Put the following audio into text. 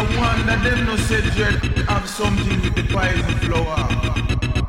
wonder them no say dread have something with the poison flower.